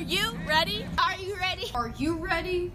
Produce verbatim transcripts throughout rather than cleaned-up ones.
you ready? Are you ready? Are you ready?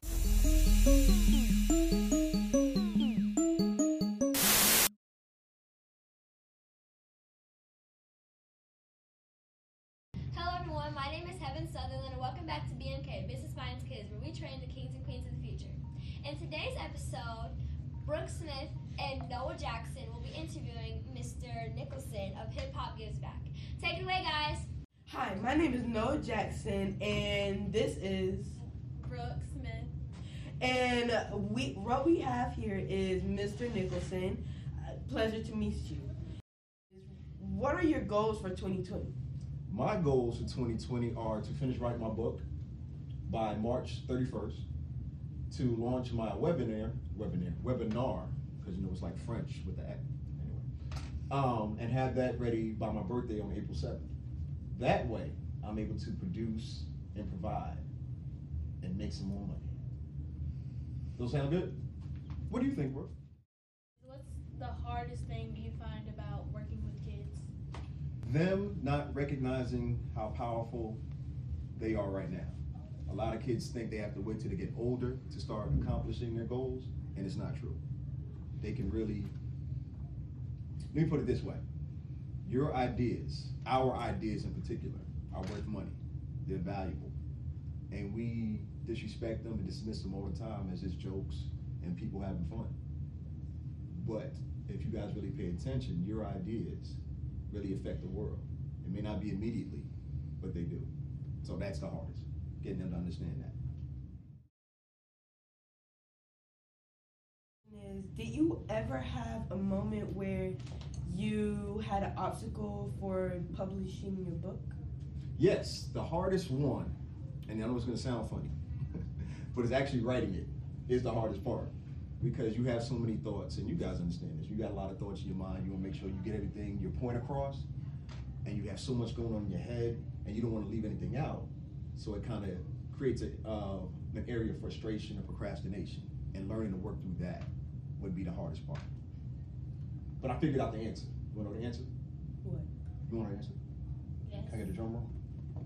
Hello everyone, my name is Heaven Sutherland and welcome back to B M K, Business Minds Kids, where we train the kings and queens of the future. In today's episode, Brooke Smith and Noah Jackson will be interviewing Mister Nicholson of Hip Hop Gives Back. Take it away, guys. Hi, my name is Noah Jackson, and this is Brooke Smith. And we what we have here is Mister Nicholson. Uh, pleasure to meet you. What are your goals for twenty twenty? My goals for twenty twenty are to finish writing my book by March thirty-first, to launch my webinar, webinar, webinar, because you know it's like French with the X, anyway, um, and have that ready by my birthday on April seventh. That way, I'm able to produce and provide and make some more money. Those sound good? What do you think, Brooke? What's the hardest thing you find about working with kids? Them not recognizing how powerful they are right now. A lot of kids think they have to wait till they get older to start accomplishing their goals, and it's not true. They can really, let me put it this way. Your ideas, our ideas in particular, are worth money. They're valuable. And we disrespect them and dismiss them all the time as just jokes and people having fun. But if you guys really pay attention, your ideas really affect the world. It may not be immediately, but they do. So that's the hardest, getting them to understand that. Is, did you ever have a moment where you had an obstacle for publishing your book? Yes, the hardest one, and I know it's gonna sound funny, but it's actually writing it is the hardest part, because you have so many thoughts, and you guys understand this. You got a lot of thoughts in your mind. You wanna make sure you get everything, your point across, and you have so much going on in your head, and you don't wanna leave anything out. So it kind of creates a, uh, an area of frustration or procrastination, and learning to work through that would be the hardest part. But I figured out the answer. You wanna know the answer? What? You wanna know the answer? Yes. Can I get the drum roll?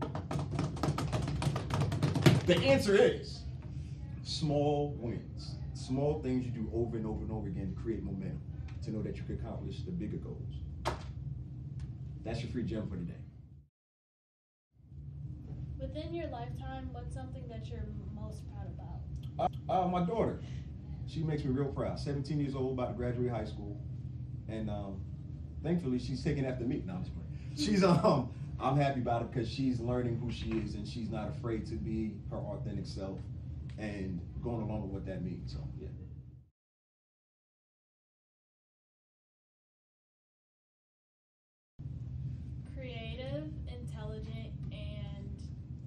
The answer is small wins. Small things you do over and over and over again to create momentum, to know that you can accomplish the bigger goals. That's your free gem for today. Within your lifetime, what's something that you're most proud about? Uh, uh, my daughter, she makes me real proud. seventeen years old, about to graduate high school, and um, thankfully she's taking after me. No, I'm just playing. She's um, I'm happy about it because she's learning who she is, and she's not afraid to be her authentic self, and going along with what that means. So yeah. Creative, intelligent, and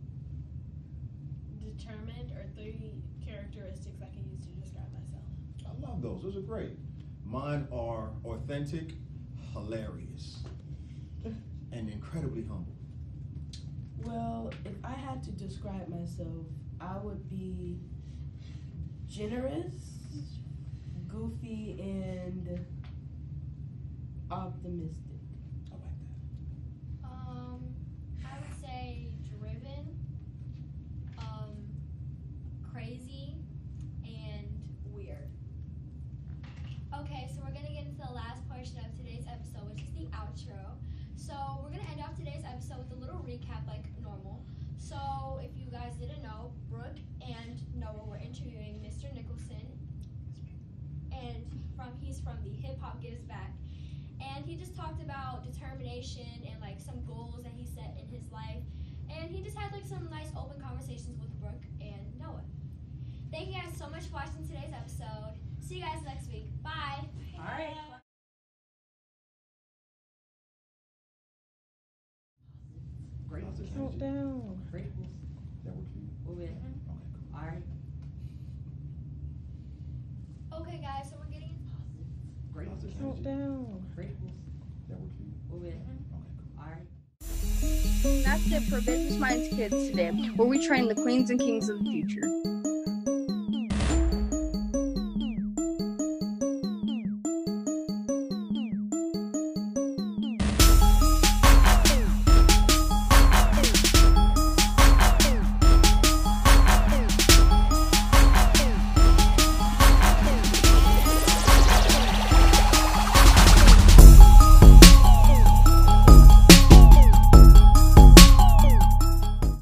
determined are three characteristics I can use to describe myself. I love those. Those are great. Mine are authentic, hilarious, and incredibly humble. Well, if I had to describe myself, I would be generous, goofy, and optimistic. I like that. Um, I would say driven, um, crazy, and weird. Okay, so we're gonna get into the last portion of today's episode, which is the outro. So we're gonna end off today's episode with a little recap like normal. So if you guys didn't know, Brooke and Noah were interviewing Mister Nicholson, and from he's from the Hip Hop Gives Back. And he just talked about determination and like some goals that he set in his life. And he just had like some nice open conversations with Brooke and Noah. Thank you guys so much for watching today's episode. See you guys next week. Bye. All right. Great. Countdown. Grateful. That works for you? Move in. Okay, cool. All right. Okay guys, so we're getting Great. Countdown. Grateful. That works for you? Move in. Okay, cool. All right. That's it for Business Minds Kids today, where we train the queens and kings of the future.